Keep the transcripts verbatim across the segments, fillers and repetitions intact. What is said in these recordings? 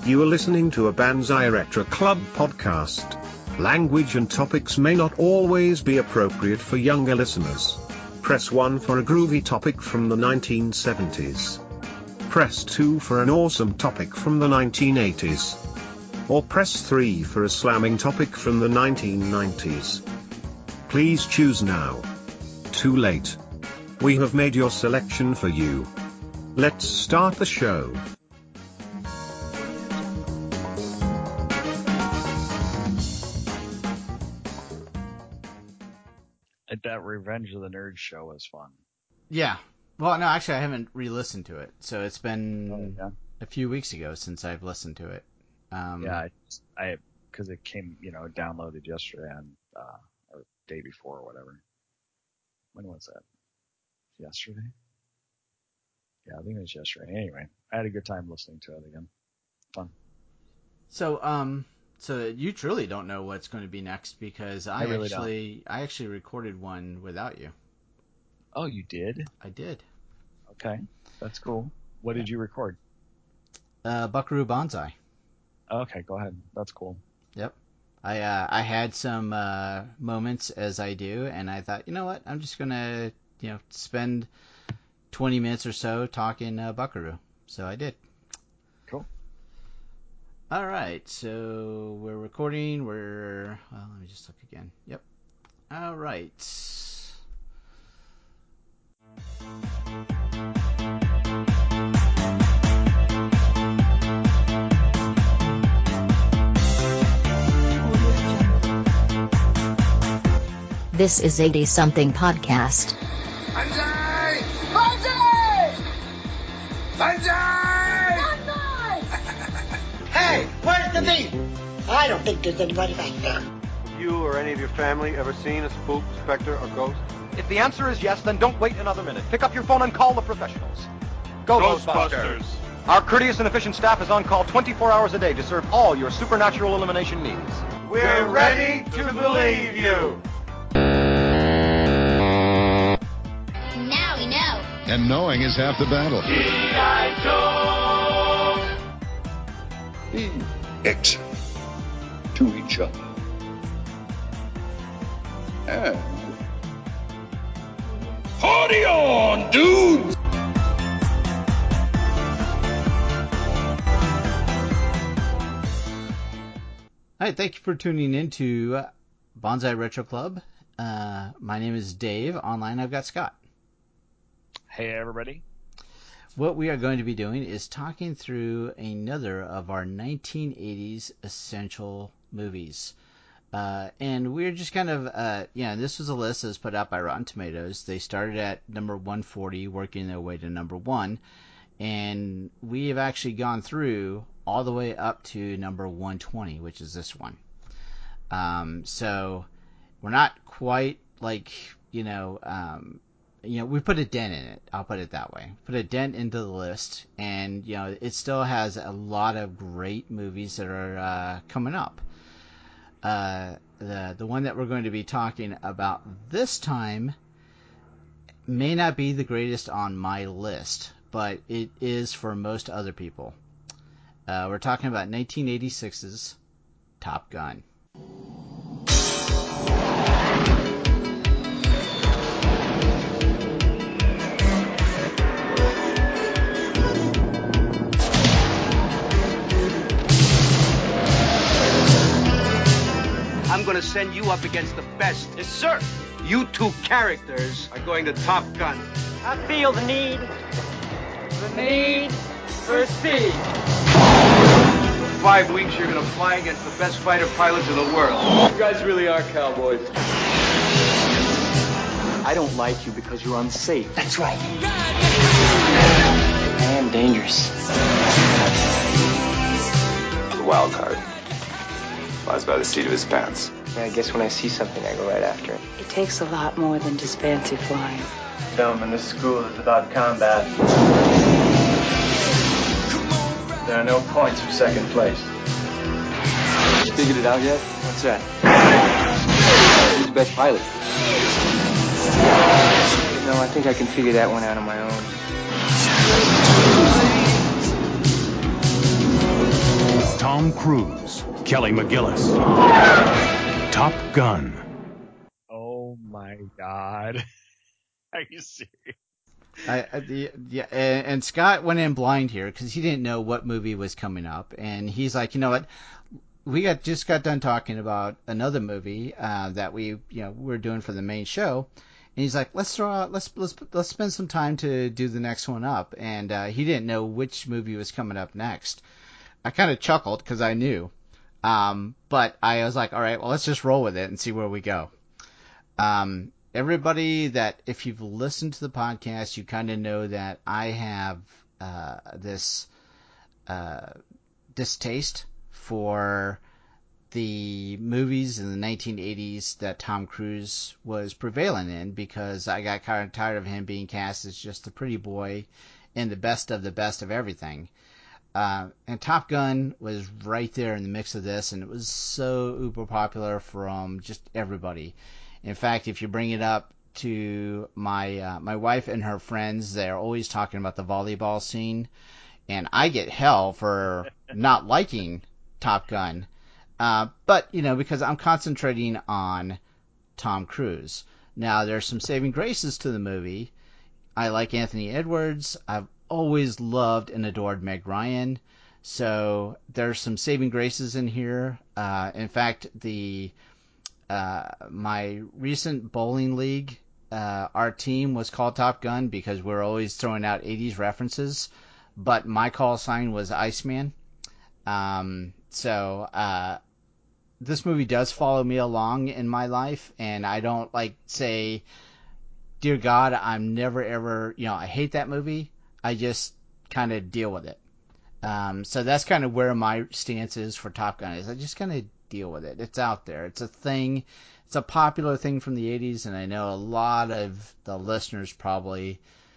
You are listening to a Banzai Retro Club podcast. Language and topics may not always be appropriate for younger listeners. Press one for a groovy topic from the nineteen seventies. Press two for an awesome topic from the nineteen eighties. Or press three for a slamming topic from the nineteen nineties. Please choose now. Too late. We have made your selection for you. Let's start the show. That Revenge of the Nerds show was fun. Yeah. Well, no, actually, I haven't re-listened to it, so it's been Oh, yeah. a few weeks ago since I've listened to it. Um, yeah, I, I, because it came, you know, downloaded yesterday and uh, or day before or whatever. When was that? Yesterday? Yeah, I think it was yesterday. Anyway, I had a good time listening to it again. Fun. So, um, so you truly don't know what's going to be next because I, I really actually, don't. I actually recorded one without you. Oh, you did? I did. Okay, that's cool. What yeah. did you record? Uh, Buckaroo Banzai. Okay, go ahead. That's cool. Yep. I uh, I had some uh, moments as I do, and I thought, you know what, I'm just gonna you know spend twenty minutes or so talking uh, Buckaroo. So I did. Cool. All right, so we're recording. We're well. Let me just look again. Yep. All right. This is eighty-something podcast. Banzai! Banzai! Banzai! Banzai! Hey, where's the meat? I don't think there's anybody back there. You or any of your family ever seen a spook, specter, or ghost? If the answer is yes, then don't wait another minute. Pick up your phone and call the professionals. Go Ghostbusters! Our courteous and efficient staff is on call twenty-four hours a day to serve all your supernatural elimination needs. We're ready to believe you! Now we know. And knowing is half the battle. G I. Joe! Be excellent to each other. And party on, dudes! All right, thank you for tuning in to Banzai Retro Club. Uh, my name is Dave. Online, I've got Scott. Hey, everybody. What we are going to be doing is talking through another of our nineteen eighties essential movies. Uh, and we're just kind of, uh, yeah, this was a list that was put out by Rotten Tomatoes. They started at number one forty, working their way to number one. And we have actually gone through all the way up to number one twenty, which is this one. Um, so we're not quite like, you know, um, you know, we put a dent in it. I'll put it that way. Put a dent into the list, and you know, it still has a lot of great movies that are uh, coming up. Uh, the the one that we're going to be talking about this time may not be the greatest on my list, but it is for most other people. Uh, we're talking about nineteen eighty-six's Top Gun. I'm going to send you up against the best. Yes, sir. You two characters are going to Top Gun. I feel the need, the need for speed. For five weeks, you're going to fly against the best fighter pilots in the world. You guys really are cowboys. I don't like you because you're unsafe. That's right. I am dangerous. The wild card flies by the seat of his pants. Yeah, I guess when I see something, I go right after it. It takes a lot more than just fancy flying. Film in this school is about combat. There are no points for second place. You figured it out yet? What's that? Who's the best pilot? No, I think I can figure that one out on my own. Tom Cruise, Kelly McGillis. Top Gun. Oh my God. Are you serious? I, I, the, yeah, and, and Scott went in blind here because he didn't know what movie was coming up, and he's like, you know what, we got just got done talking about another movie uh, that we, you know, we're doing for the main show, and he's like, let's throw out, let's let's let's spend some time to do the next one up, and uh, he didn't know which movie was coming up next. I kind of chuckled because I knew, um, but I was like, all right, well, let's just roll with it and see where we go. Um, Everybody that, if you've listened to the podcast, you kind of know that I have uh, this uh, distaste for the movies in the nineteen eighties that Tom Cruise was prevalent in, because I got kind of tired of him being cast as just the pretty boy and the best of the best of everything. Uh, and Top Gun was right there in the mix of this, and it was so uber popular from just everybody. In fact, if you bring it up to my uh, my wife and her friends, they're always talking about the volleyball scene, and I get hell for not liking Top Gun. Uh, but, you know, because I'm concentrating on Tom Cruise. Now, there's some saving graces to the movie. I like Anthony Edwards. I've always loved and adored Meg Ryan. So there's some saving graces in here. Uh, in fact, the uh, my recent bowling league, uh, our team was called Top Gun because we're always throwing out eighties references, but my call sign was Iceman. Um, so uh, this movie does follow me along in my life, and I don't like say, dear God, I'm never ever, you know, I hate that movie. I just kind of deal with it. Um, so that's kind of where my stance is for Top Gun. Is I just kind of deal with it. It's out there. It's a thing. It's a popular thing from the eighties, and I know a lot of the listeners probably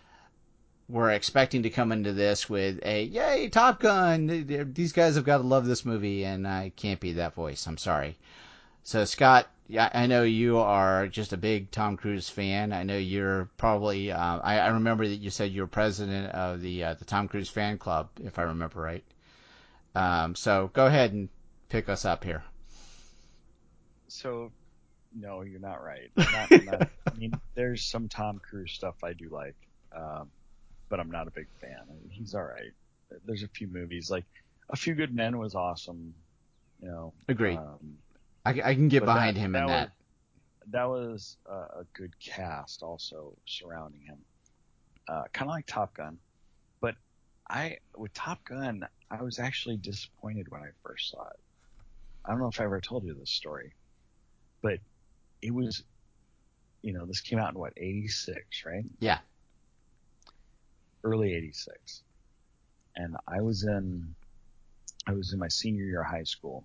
were expecting to come into this with a, yay, Top Gun! These guys have got to love this movie, and I can't be that voice. I'm sorry. So, Scott, yeah, I know you are just a big Tom Cruise fan. I know you're probably, uh, I, I remember that you said you were president of the uh, the Tom Cruise fan club, if I remember right. Um, so go ahead and pick us up here. So, no, you're not right. Not, not, I mean, there's some Tom Cruise stuff I do like, um, but I'm not a big fan. I mean, he's all right. There's a few movies, like A Few Good Men was awesome. You know, Agreed. Um, I, I can get behind that, him that in that. Was, that was a, a good cast also surrounding him. Uh, kind of like Top Gun. But I, with Top Gun, I was actually disappointed when I first saw it. I don't know if I ever told you this story, but it was, you know, this came out in what, eighty-six, right? Yeah. Early eighty-six. And I was in, I was in my senior year of high school,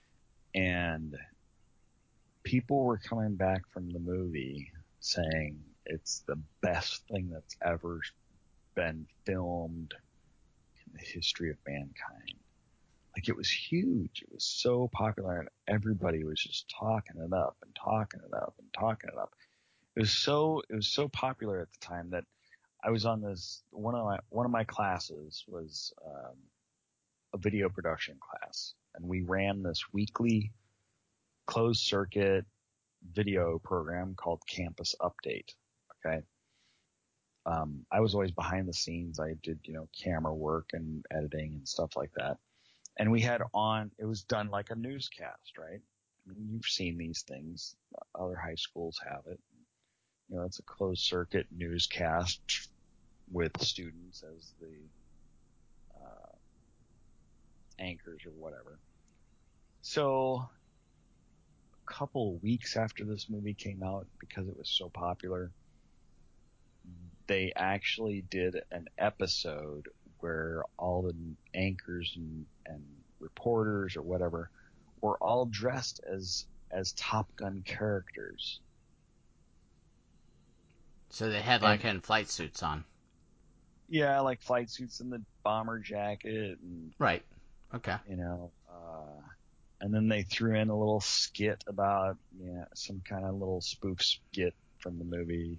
and people were coming back from the movie saying it's the best thing that's ever been filmed in the history of mankind. Like, it was huge. It was so popular, and everybody was just talking it up and talking it up and talking it up. It was so, it was so popular at the time that I was on this, one of my, one of my classes was, um, a video production class, and we ran this weekly closed circuit video program called Campus Update. Okay. Um, I was always behind the scenes. I did, you know, camera work and editing and stuff like that. And we had on, it was done like a newscast, right? I mean, you've seen these things. Other high schools have it. You know, it's a closed circuit newscast with students as the uh, anchors or whatever. So a couple of weeks after this movie came out, because it was so popular, they actually did an episode where all the anchors and, and reporters or whatever were all dressed as as Top Gun characters. So they had like and, flight suits on. Yeah, like flight suits and the bomber jacket and right. Okay. You know, uh, and then they threw in a little skit about, you know, some kind of little spoof skit from the movie.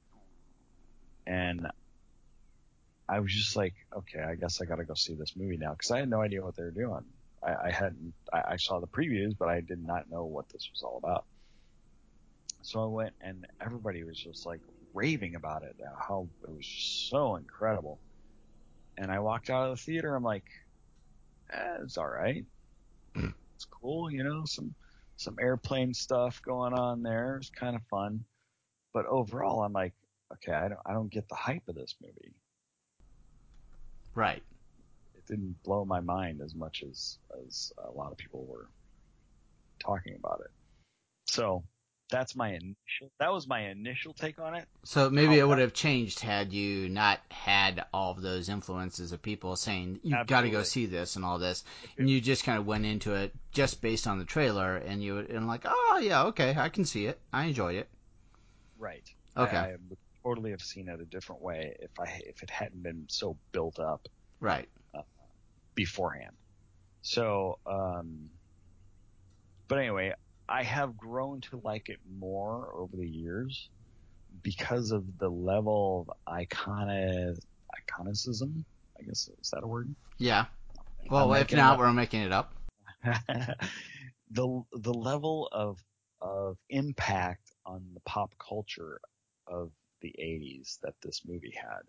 And I was just like, okay, I guess I got to go see this movie now, because I had no idea what they were doing. I, I hadn't, I, I saw the previews, but I did not know what this was all about. So I went, and everybody was just like raving about it, how it was so incredible. And I walked out of the theater, I'm like, eh, it's all right. It's cool, you know, some some airplane stuff going on there. It's kind of fun. But overall, I'm like, okay, I don't I don't get the hype of this movie. Right. It didn't blow my mind as much as as a lot of people were talking about it. So that's my initial. That was my initial take on it. So maybe How it would that, have changed had you not had all of those influences of people saying you've got to go see this and all this, and you just kind of went into it just based on the trailer, and you and like, oh yeah, okay, I can see it, I enjoyed it. Right. Okay. I, I would totally have seen it a different way if I if it hadn't been so built up. Right. Uh, beforehand. So, um, but anyway. I have grown to like it more over the years because of the level of iconic, iconicism. I guess, is that a word? Yeah. Well, if not, we're making it up. the the level of of impact on the pop culture of the eighties that this movie had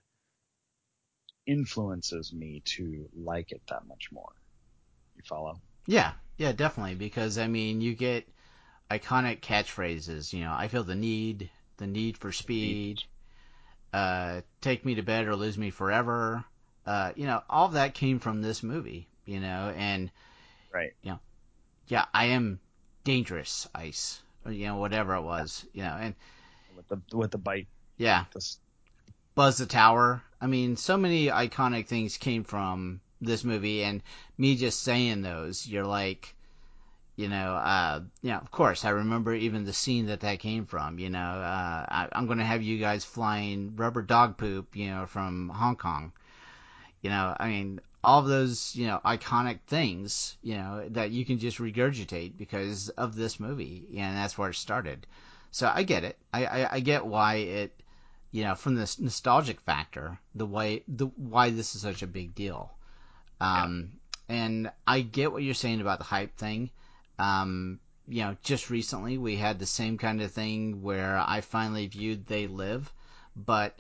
influences me to like it that much more. You follow? Yeah. Yeah, definitely. Because, I mean, you get iconic catchphrases, you know, I feel the need, the need for speed, uh, take me to bed or lose me forever. Uh, you know, all of that came from this movie, you know, and, right. you know, yeah, I am dangerous, Ice, or, you know, whatever it was, you know, and with the, with the bite. Yeah. The... Buzz the Tower. I mean, so many iconic things came from this movie, and me just saying those, you're like, You know, uh, you know, of course, I remember even the scene that that came from. You know, uh, I, I'm going to have you guys flying rubber dog poop, you know, from Hong Kong. You know, I mean, all of those, you know, iconic things, you know, that you can just regurgitate because of this movie, and that's where it started. So I get it. I, I, I get why it, you know, from this nostalgic factor, the way, the why this is such a big deal. Um, yeah. And I get what you're saying about the hype thing. Um, you know, just recently we had the same kind of thing where I finally viewed They Live, but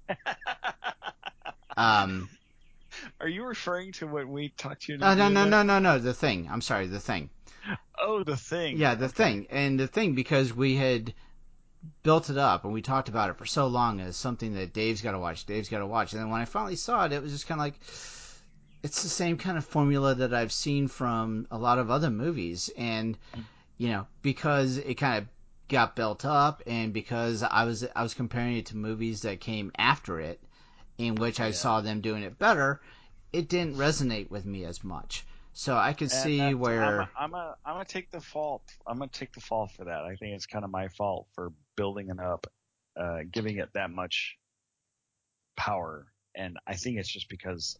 um, are you referring to what we talked to? Uh, no, no, no, no, no. The Thing. I'm sorry, The Thing. Oh, The Thing. Yeah, The okay. Thing, and The Thing because we had built it up and we talked about it for so long as something that Dave's got to watch. Dave's got to watch, and then when I finally saw it, it was just kind of like. It's the same kind of formula that I've seen from a lot of other movies, and you know, because it kind of got built up, and because I was I was comparing it to movies that came after it, in which I yeah. saw them doing it better, it didn't resonate with me as much. So I could and see where I'm a, I'm a I'm gonna take the fault. I'm gonna take the fault for that. I think it's kind of my fault for building it up, uh, giving it that much power, and I think it's just because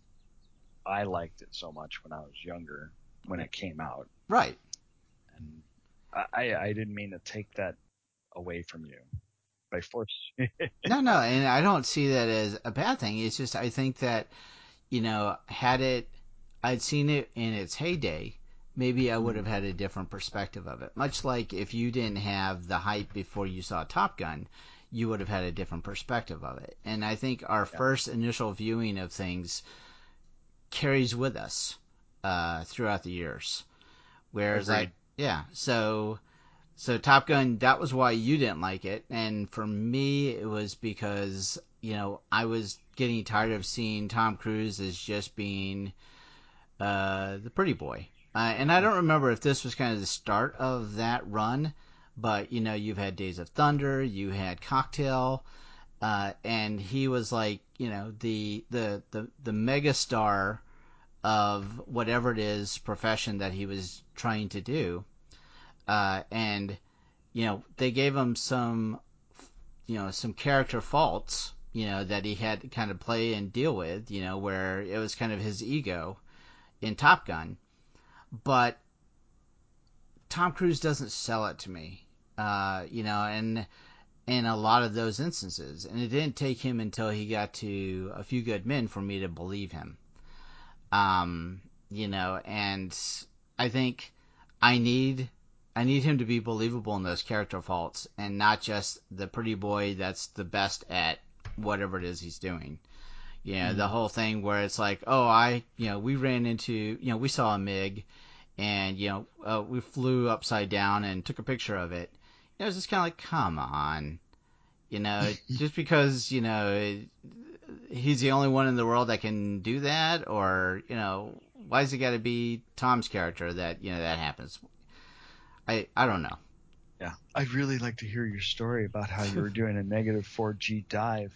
I liked it so much when I was younger, when it came out. Right. And I, I didn't mean to take that away from you by force. no, no, and I don't see that as a bad thing. It's just I think that, you know, had it, I'd seen it in its heyday, maybe I would have had a different perspective of it. Much like if you didn't have the hype before you saw Top Gun, you would have had a different perspective of it. And I think our yeah. first initial viewing of things carries with us uh, throughout the years. Whereas, Agreed. like, yeah, so so Top Gun, that was why you didn't like it, and for me, it was because you know I was getting tired of seeing Tom Cruise as just being uh, the pretty boy. Uh, and I don't remember if this was kind of the start of that run, but you know, you've had Days of Thunder, you had Cocktail. Uh, and he was like, you know, the the the the mega star of whatever it is profession that he was trying to do, uh, and you know they gave him some, you know, some character faults, you know, that he had to kind of play and deal with, you know, where it was kind of his ego in Top Gun, but Tom Cruise doesn't sell it to me, uh, you know, and. in a lot of those instances. And it didn't take him until he got to A Few Good Men for me to believe him. Um, you know, and I think I need I need him to be believable in those character faults and not just the pretty boy that's the best at whatever it is he's doing. You know, mm-hmm. the whole thing where it's like, oh, I, you know, we ran into, you know, we saw a MiG and, you know, uh, we flew upside down and took a picture of it. You know, it's just kind of like, come on. You know, just because, you know, he's the only one in the world that can do that, or, you know, why does it got to be Tom's character that, you know, that happens? I I don't know. Yeah. I'd really like to hear your story about how you were doing a negative four G dive.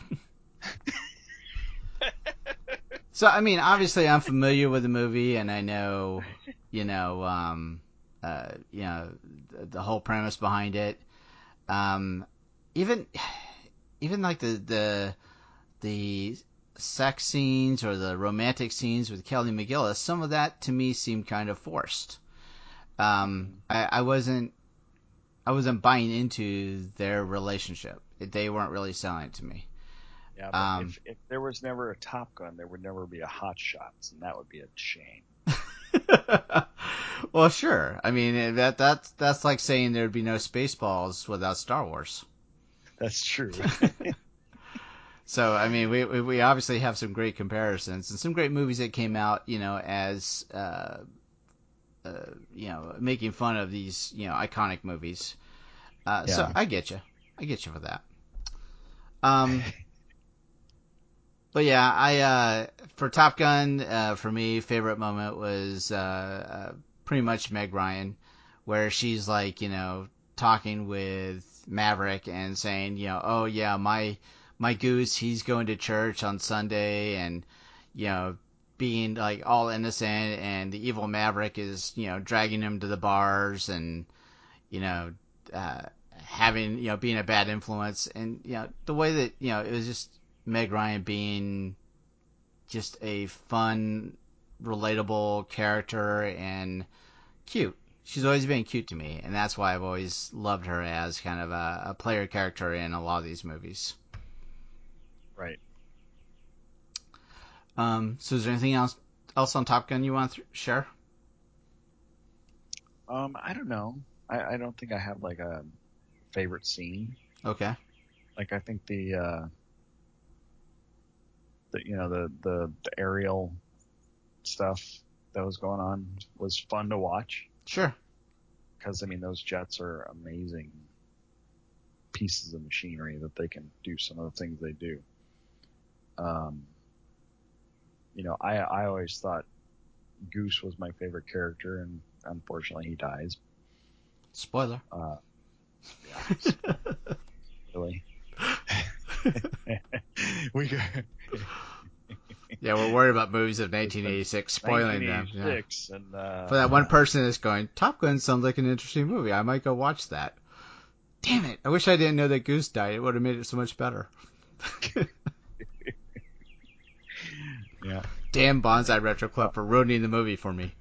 So, I mean, obviously I'm familiar with the movie and I know, you know, um, uh, you know, the, the whole premise behind it. Um, even, even like the, the, the sex scenes or the romantic scenes with Kelly McGillis, some of that to me seemed kind of forced. Um, I, I wasn't, I wasn't buying into their relationship. They weren't really selling it to me. Yeah, but um, if, if there was never a Top Gun, there would never be a Hot Shots, and that would be a shame. Well, sure. I mean, that that's that's like saying there'd be no Spaceballs without Star Wars. That's true. So, I mean, we, we we obviously have some great comparisons and some great movies that came out, you know, as uh, uh, you know, making fun of these, you know, iconic movies. Uh, yeah. So I get you. I get you for that. Um. But yeah, I uh, for Top Gun, uh, for me, favorite moment was uh, uh, pretty much Meg Ryan, where she's like, you know, talking with Maverick and saying, you know, oh yeah, my my goose, he's going to church on Sunday, and you know, being like all innocent, and the evil Maverick is, you know, dragging him to the bars, and you know, uh, having, you know, being a bad influence, and you know, the way that, you know, it was just Meg Ryan being just a fun, relatable character and cute. She's always been cute to me, and that's why I've always loved her as kind of a, a player character in a lot of these movies. Right. Um, so is there anything else else on Top Gun you want to th- share? Um, I don't know. I, I don't think I have like a favorite scene. Okay. Like I think the uh, the you know the, the the aerial stuff that was going on was fun to watch. Sure. Because I mean those jets are amazing pieces of machinery that they can do some of the things they do. Um, you know, I I always thought Goose was my favorite character, and unfortunately he dies. Spoiler. Uh, yeah. Really. we go. Yeah, we're worried about movies of nineteen eighty-six spoiling them. Yeah. And, uh, for that one person that's going, Top Gun sounds like an interesting movie. I might go watch that. Damn it! I wish I didn't know that Goose died. It would have made it so much better. Yeah. Damn Bonsai Retro Club for ruining the movie for me.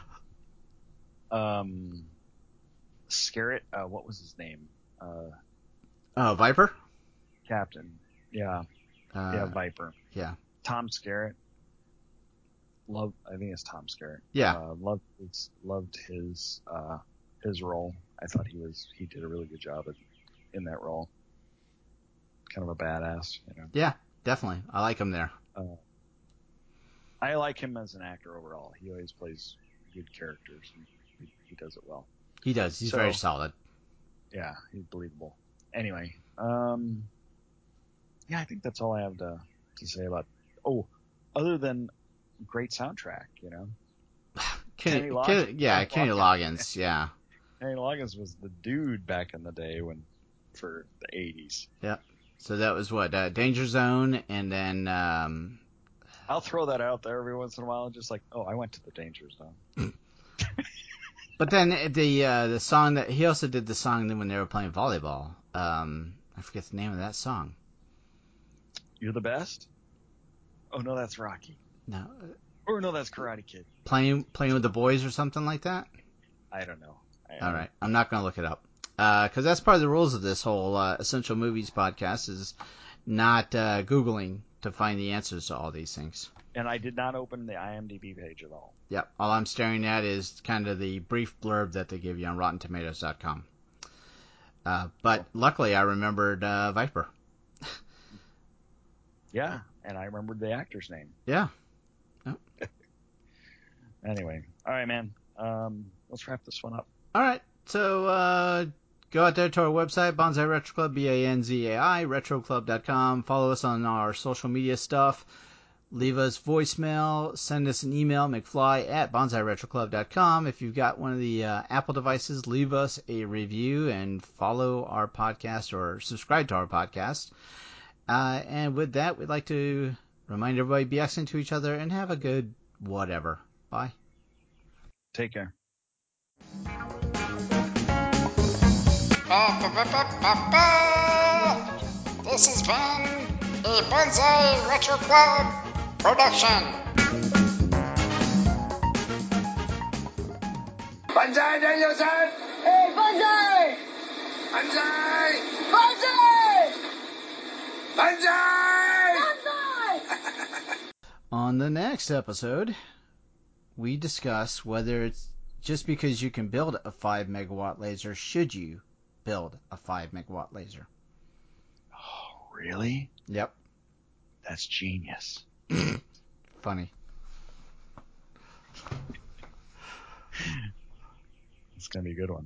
Um, Scarrett. Uh, what was his name? Uh, oh, Viper. Captain. Yeah. Uh, yeah, Viper. Yeah. Tom Skerritt. Love. I think it's Tom Skerritt. Yeah. Uh, loved his. Loved his. Uh, his role. I thought he was. He did a really good job at, in that role. Kind of a badass, you know. Yeah, definitely. I like him there. Uh, I like him as an actor overall. He always plays good characters. And he, he does it well. He does. He's so, very solid. Yeah, he's believable. Anyway, um, yeah, I think that's all I have to to say about. Oh, other than great soundtrack, you know. Kenny, Kenny Loggins. Kenny, yeah, Kenny, Kenny Loggins. Loggins. Yeah. Kenny Loggins was the dude back in the day when for the eighties. Yep. So that was what uh, Danger Zone, and then. Um, I'll throw that out there every once in a while, just like, oh, I went to the Danger Zone. But then the uh, the song that he also did the song when they were playing volleyball. Um, I forget the name of that song. You're the best? Oh no, that's Rocky. No. Or no, that's Karate Kid. Playing playing with the boys or something like that. I don't know. I, All right, I'm not going to look it up because uh, that's part of the rules of this whole uh, Essential Movies podcast is not uh, Googling to find the answers to all these things. And I did not open the IMDb page at all. Yep. All I'm staring at is kind of the brief blurb that they give you on Rotten Tomatoes dot com. Uh, but oh. luckily, I remembered uh, Viper. Yeah, and I remembered the actor's name. Yeah. Oh. Anyway, all right, man. Um, let's wrap this one up. All right. So uh, go out there to our website, Banzai Retro Club, B A N Z A I, retro club dot com. Follow us on our social media stuff. Leave us voicemail. Send us an email, McFly at banzai retro club dot com. If you've got one of the uh, Apple devices, leave us a review and follow our podcast or subscribe to our podcast. Uh, and with that, we'd like to remind everybody, be excellent to each other and have a good whatever. Bye. Take care. This has been a Banzai Retro Club production. Banzai, Daniel-san! Hey, Banzai! Banzai! Banzai! Banzai! Banzai! On the next episode, we discuss whether it's just because you can build a five megawatt laser, should you build a five megawatt laser? Oh, really? Yep. That's genius. Funny. It's going to be a good one.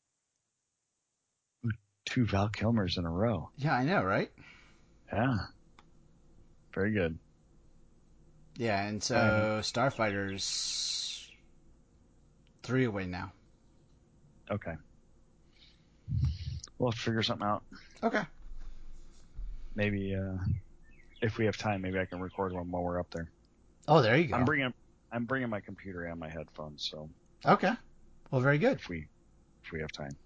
Two Val Kilmers in a row. Yeah, I know, right? Yeah. Very good. Yeah, and so right. Starfighter's three away now. Okay. We'll have to figure something out. Okay. Maybe, uh, if we have time, maybe I can record one while we're up there. Oh, there you go. I'm bringing, I'm bringing my computer and my headphones, so. Okay. Well, very good. If we, if we have time.